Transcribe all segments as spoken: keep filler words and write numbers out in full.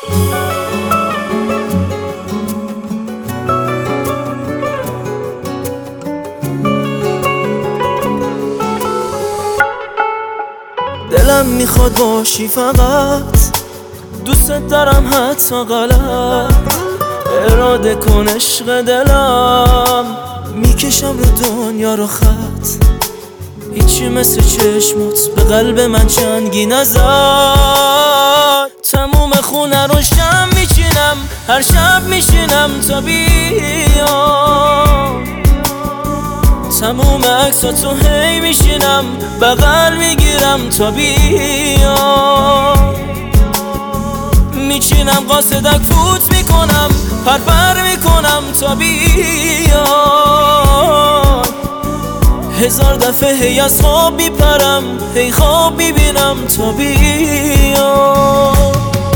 دلم میخواد باشی فقط، دوست دارم حتی غلط. اراده کن عشق دلم، میکشم رو دنیا رو خط. هیچی مثل چشمات به قلب من چنگی نزد. تموم خونه رو شم میچینم، هر شب میشینم تا بیام. تموم عکساتو هی میشینم، بغل میگیرم تا بیام. میچینم قاصدک فوت میکنم، پرپر میکنم تا بیام. هزار دفعه هی از خواب میپرم، هی خواب میبینم تا بیام.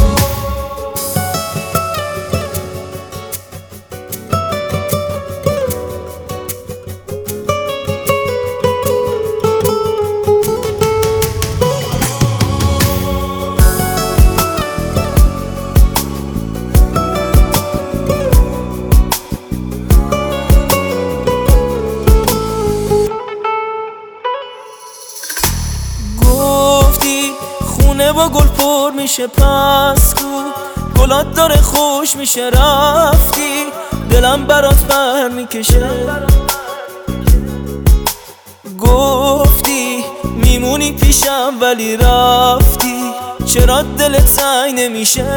خونه با گل پر میشه پس کو، گلات داره خوش میشه رفتی. دلم برات بر میکشه، گفتی میمونی پیشم ولی رفتی. چرا دلت سنگ نمیشه؟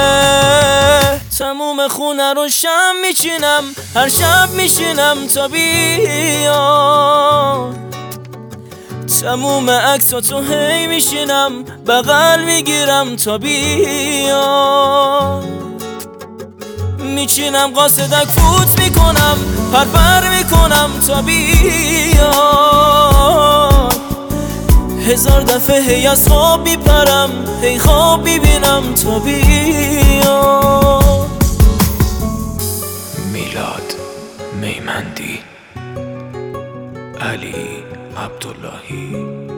تموم خونه رو شم میچینم، هر شب میشینم تا بیام. تموم عکساتو هی میشینم، بغل میگیرم تا بیام. میچینم قاصدک فوت میکنم، پرپر میکنم تا بیام. هزار دفعه هی از خواب میپرم، هی خواب میبینم تا بیام. میلاد میمندی، علی عبداللهی.